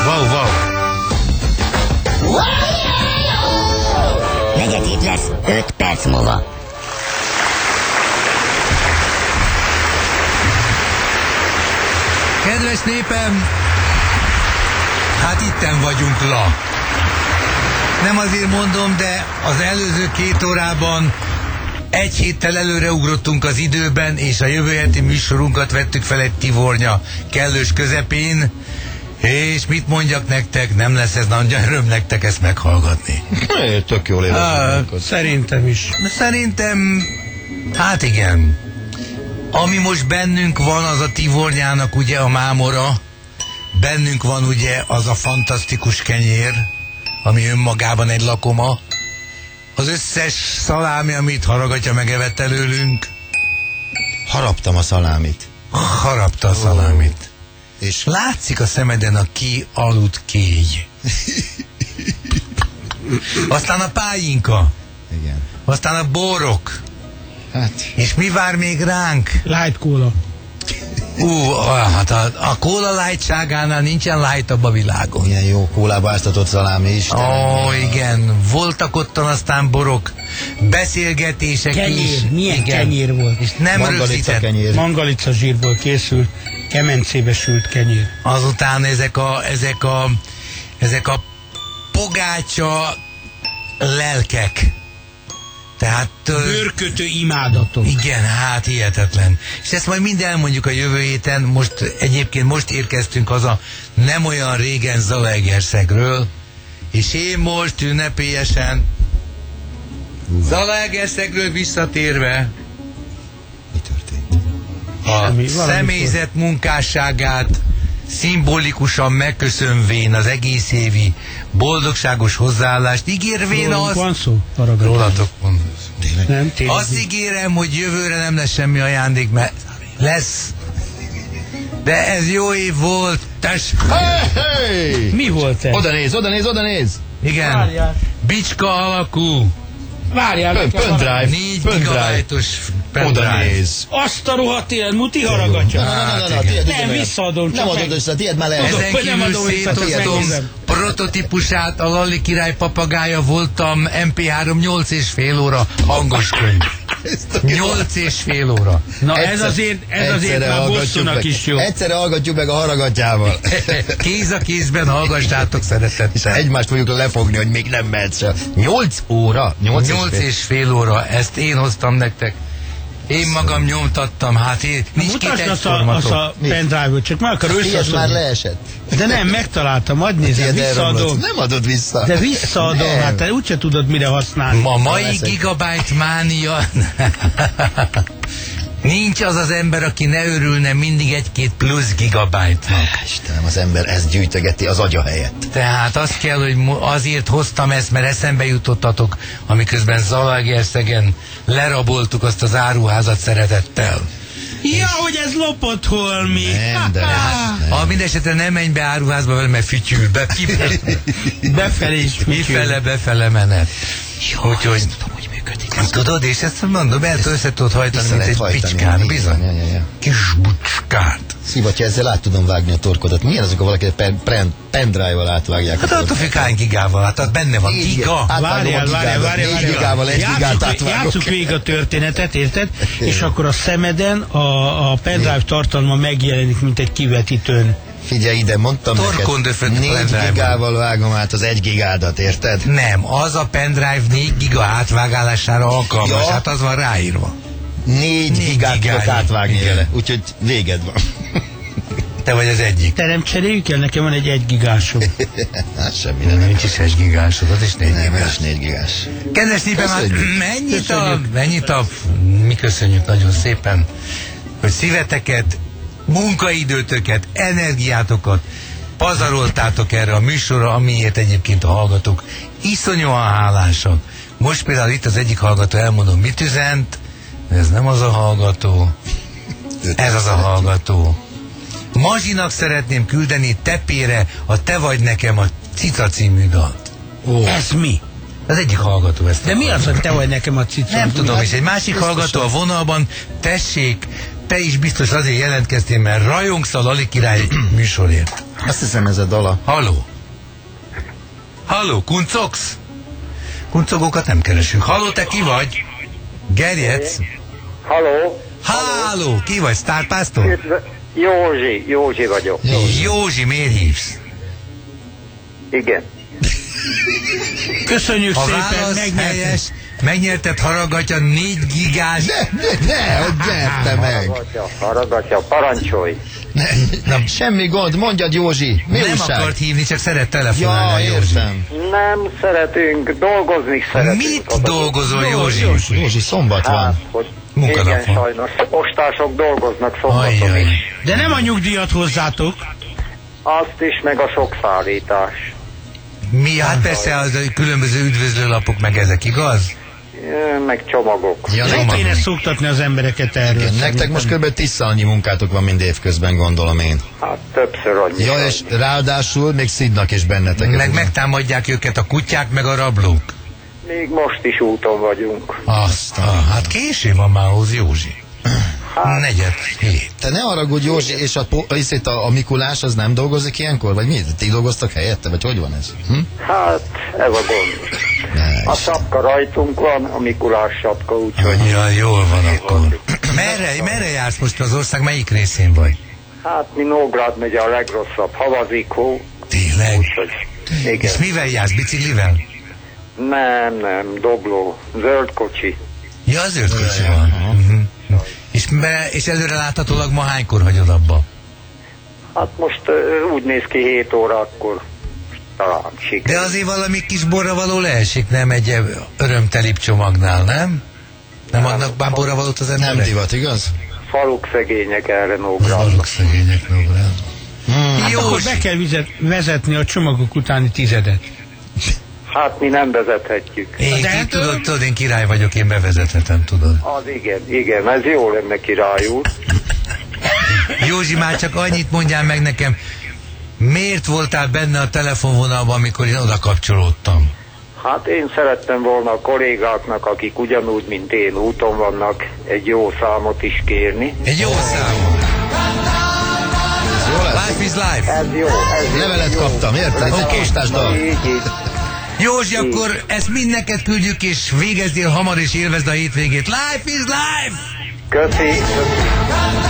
Wow. Negatív lesz 5 perc múlva. Kedves népem, hát itten vagyunk la. Nem azért mondom, de az előző 2 órában egy héttel előreugrottunk az időben, és a jövő heti műsorunkat vettük fel egy Tivornya kellős közepén, és mit mondjak nektek, nem lesz ez nagy öröm nektek ezt meghallgatni. Tök jól érezzük. Szerintem is. De szerintem, hát igen. Ami most bennünk van, az a Tivornyának ugye a mámora, bennünk van ugye az a fantasztikus kenyér, ami önmagában egy lakoma, az összes szalámi, amit Haragatya megevett előlünk. Haraptam a szalámit. Harapta a szalámit. És látszik a szemeden a kialudt kégy. Aztán a pályinka. igen. Aztán a borok. Hát. És mi vár még ránk? Light cola. Hát a kóla lightságánál nincsen lightabb a világon. Milyen jó kólába áztatott szalámi is. Igen. Voltak ottan aztán borok, beszélgetések Kenyér. is. Milyen igen. kenyér volt? És nem Mangalica rögzített. kenyér. Mangalica zsírból készült, kemencébe sült kenyér. Azután ezek a pogácsa lelkek. Tehát... Bőrkötő imádatok. Igen, hát hihetetlen. És ezt majd mind elmondjuk a jövő héten. Most érkeztünk haza nem olyan régen Zalaegerszegről, és én most ünnepélyesen Zalaegerszegről visszatérve Mi történt? a személyzet munkásságát szimbolikusan megköszönvén az egész évi boldogságos hozzáállást, ígérvén Rólunk azt... van szó? Haragadj. Rólatok van. Nem, tényleg. Azt ígérem, hogy jövőre nem lesz semmi ajándék, mert lesz. De ez jó év volt. Hey! Mi volt ez? Oda néz! Igen. Várjál. Bicska alakú. Várjál nekem Pendrive. 4 gigabájtos Oda pendrive. néz. Azt a rohadt élet, muti Haragatja. Nem, visszaadom. Nem adod össze, tiéd már lehet. Ezen hogy nem kívül adom vissza, szétoztom megnézem. prototípusát, a Lalli király papagája voltam, MP3 8,5 óra hangos könyv. 8,5 óra. Na ez azért már bosszúnak is jó. Egyszerre hallgatjuk meg a Haragatyával. Kéz a kézben hallgassátok szeretettel. Egymást fogjuk lefogni, hogy még nem mehetsz se. 8 óra? 8,5 óra, ezt én hoztam nektek. Én magam nyomtattam, hát én, nincs két Mutasd azt egyformatok. a pendrive-ot, csak meg akar Tiéd már összeszedni. leesett. De nem, megtaláltam, adj nézem, Tiéd elromlott. visszaadom. Nem adod vissza. De visszaadom, Nem. hát te úgyse tudod mire használni. A mai Leszek. gigabyte mánia... Nincs az az ember, aki ne örülne mindig 1-2 plusz gigabyte-nak. Istenem, az ember ezt gyűjtögeti az agya helyett. Tehát azt kell, hogy azért hoztam ezt, mert eszembe jutottatok, amiközben Zalaegerszegen leraboltuk azt az áruházat szeretettel. Ja, hogy ez lopott holmi. Nem, de nem. Mindesetre nem menj be áruházba vele, mert fütyül be, Befelé is fütyül. befele menet. Úgyhogy Hogy működik. tudod, és ezt mondom, össze tudod hajtani, Vissza mint lehet egy hajtani, picskán, így bizony. van, ja. Kis bucskát. Szivatja, ezzel át tudom vágni a torkodat. Milyen az, amikor valaki egy pendrive-val átvágják? Hát attól függ hány gigával, hát ott benne van giga. Várjál. 4 gigával, 1 gigát átvágok. Játsszuk végig a történetet, érted? És akkor a szemeden a pendrive tartalma megjelenik, mint egy kivetítőn. Figyelj ide, mondtam Torkon döfött neked, 4 pendrive-ban. gigával vágom át az 1 gigádat, érted? Nem, az a pendrive 4 giga átvágálására alkalmas, Ja. hát az van ráírva. 4 gigát tudok gigányi. átvágni Igen. vele, úgyhogy véged van. Te vagy az egyik. Te nem cseréljük el? Nekem van egy 1 gigásom. Hát semmi nem. Nincs is 1 gigásod, az is 4 Nem, gigás. ez 4 gigás. Kedves népem, hát Köszönjük. mi köszönjük nagyon szépen, hogy szíveteket, munkaidőtöket, energiátokat pazaroltátok erre a műsorra, amiért egyébként a hallgatók iszonyúan hálásak. Most például itt az egyik hallgató, elmondom, mit üzent, ez nem az a hallgató, ez az a hallgató. Mazsinak szeretném küldeni Tepére a Te vagy nekem a Cica című dalt. Ez mi? Az egyik hallgató ezt. De mi az, hogy te vagy nekem a cica? Nem tudom, és egy másik hallgató a vonalban, tessék, te is biztos azért jelentkeztél, mert rajongsz a Lali király műsorért. Azt hiszem ez a dala. Halló? Halló, kuncogsz? Kuncogókat nem keresünk. Halló, te ki vagy? Gerjedsz? Halló? Halló, ki vagy? Sztárpásztor? Józsi vagyok. Józsi, miért hívsz? Igen. Köszönjük Ha szépen, válasz megnyerted. helyes, megnyerted Haragatya 4 gigás. Hogy nyerte meg. Haragatja, parancsolj. Na, semmi gond, mondjad Józsi, mi Nem újság? akart hívni, csak szeret telefonálni Ja, a Józsi. értem. Nem szeretünk, dolgozni szeretünk. Mit dolgozol, Józsi? Józsi, szombat Hát, van. hogy Munkanap igen, van. sajnos. Postások dolgoznak szombaton Ajjaj. is. De nem a nyugdíjat hozzátok. Azt is, meg a sok szállítás. Mi? Hát persze az a különböző üdvözlőlapok meg ezek, igaz? Meg csomagok. Ja, Meg nem, kéne szoktatni az embereket erről. igen, nektek most kb. 10 annyi munkátok van, mint évközben, gondolom én. Hát többször annyi. Ja, és ráadásul még szidnak is benneteket. Meg megtámadják őket a kutyák, meg a rablók. Még most is úton vagyunk. Hát késő van már ahhoz, Józsi. 4:45. Te ne haragudj, Józsi, és a Mikulás az nem dolgozik ilyenkor? Vagy mi? Ti dolgoztak helyette? Vagy hogy van ez? Hát, ez a gond. A sapka rajtunk van, a Mikulás sapka, úgyhogy... Ja, jól van akkor. Merre jársz most az ország, melyik részén vagy? Hát mi Nógrád megy a legrosszabb, havazik hó. Tényleg? Úgyhogy, És igen. mivel jársz? Biciklivel? Nem, dobló, zöld kocsi. Ja, az zöld kocsi van. És előre láthatólag ma hánykor hagyod abba? Hát most úgy néz ki 7 óra, akkor talán De sikerül. azért valami kis borra való leesik, nem egy örömtelibb csomagnál, nem? Nem adnak már borra valót az emberek? Nem divat, igaz? Faluk szegények erre Nógrádba. Valók szegények Nógrád. Hát akkor be kell vezetni a csomagok utáni 10. Hát mi nem vezethetjük. Én tudod, én király vagyok, én bevezethetem, tudod. Az igen, ez jó lenne, király úr. Józsi, már csak annyit mondjál meg nekem, miért voltál benne a telefonvonalban, amikor én oda kapcsolódtam? Hát én szerettem volna a kollégáknak, akik ugyanúgy, mint én úton vannak, egy jó számot is kérni. Egy jó számot. Jó lesz? Life is life. Ez jó. Levelet kaptam, érted? Egy postásdal. Így. Józsi, akkor ezt mind neked küldjük, és végezzél hamar, és élvezd a hétvégét. Life is life! Köszi.